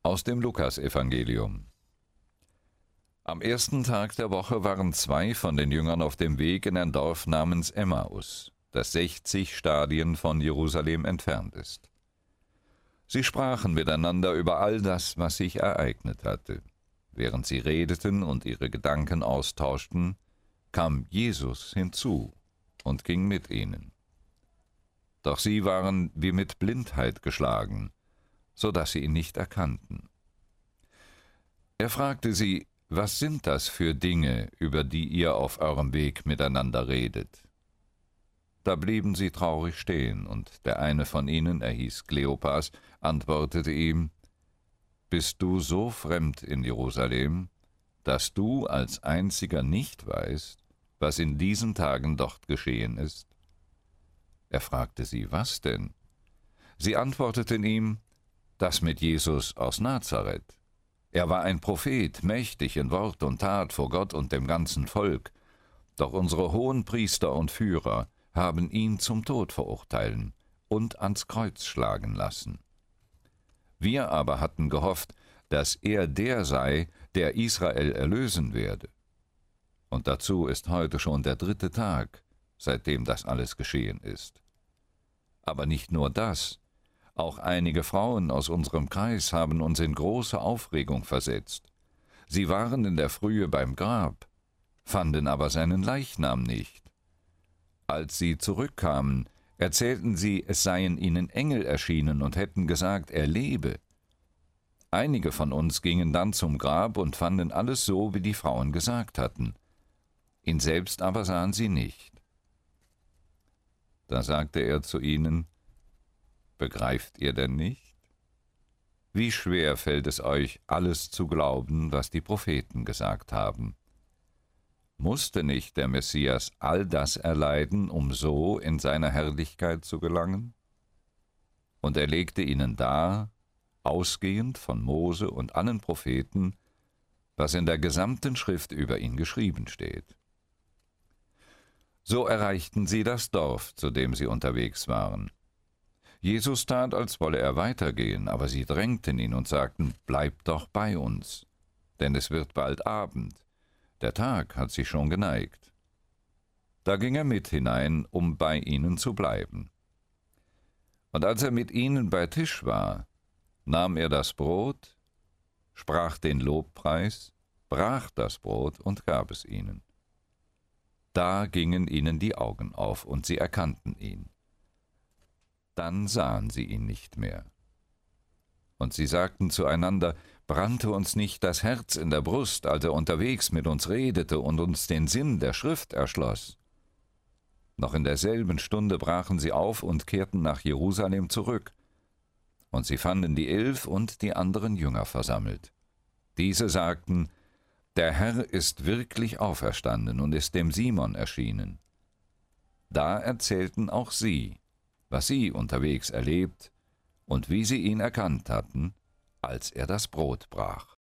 Aus dem Lukasevangelium. Am ersten Tag der Woche waren 2 von den Jüngern auf dem Weg in ein Dorf namens Emmaus, das 60 Stadien von Jerusalem entfernt ist. Sie sprachen miteinander über all das, was sich ereignet hatte. Während sie redeten und ihre Gedanken austauschten, kam Jesus hinzu und ging mit ihnen. Doch sie waren wie mit Blindheit geschlagen, so dass sie ihn nicht erkannten. Er fragte sie: Was sind das für Dinge, über die ihr auf eurem Weg miteinander redet? Da blieben sie traurig stehen, und der eine von ihnen, er hieß Kleopas, antwortete ihm: Bist du so fremd in Jerusalem, dass du als einziger nicht weißt, was in diesen Tagen dort geschehen ist? Er fragte sie: Was denn? Sie antworteten ihm: Das mit Jesus aus Nazareth. Er war ein Prophet, mächtig in Wort und Tat vor Gott und dem ganzen Volk. Doch unsere Hohenpriester und Führer haben ihn zum Tod verurteilen und ans Kreuz schlagen lassen. Wir aber hatten gehofft, dass er der sei, der Israel erlösen werde. Und dazu ist heute schon der 3. Tag, seitdem das alles geschehen ist. Aber nicht nur das. Auch einige Frauen aus unserem Kreis haben uns in große Aufregung versetzt. Sie waren in der Frühe beim Grab, fanden aber seinen Leichnam nicht. Als sie zurückkamen, erzählten sie, es seien ihnen Engel erschienen und hätten gesagt, er lebe. Einige von uns gingen dann zum Grab und fanden alles so, wie die Frauen gesagt hatten. Ihn selbst aber sahen sie nicht. Da sagte er zu ihnen: Begreift ihr denn nicht? Wie schwer fällt es euch, alles zu glauben, was die Propheten gesagt haben? Musste nicht der Messias all das erleiden, um so in seine Herrlichkeit zu gelangen? Und er legte ihnen dar, ausgehend von Mose und allen Propheten, was in der gesamten Schrift über ihn geschrieben steht. So erreichten sie das Dorf, zu dem sie unterwegs waren. Jesus tat, als wolle er weitergehen, aber sie drängten ihn und sagten: Bleib doch bei uns, denn es wird bald Abend, der Tag hat sich schon geneigt. Da ging er mit hinein, um bei ihnen zu bleiben. Und als er mit ihnen bei Tisch war, nahm er das Brot, sprach den Lobpreis, brach das Brot und gab es ihnen. Da gingen ihnen die Augen auf, und sie erkannten ihn. Dann sahen sie ihn nicht mehr. Und sie sagten zueinander: Brannte uns nicht das Herz in der Brust, als er unterwegs mit uns redete und uns den Sinn der Schrift erschloss? Noch in derselben Stunde brachen sie auf und kehrten nach Jerusalem zurück. Und sie fanden die 11 und die anderen Jünger versammelt. Diese sagten: Der Herr ist wirklich auferstanden und ist dem Simon erschienen. Da erzählten auch sie, was sie unterwegs erlebt und wie sie ihn erkannt hatten, als er das Brot brach.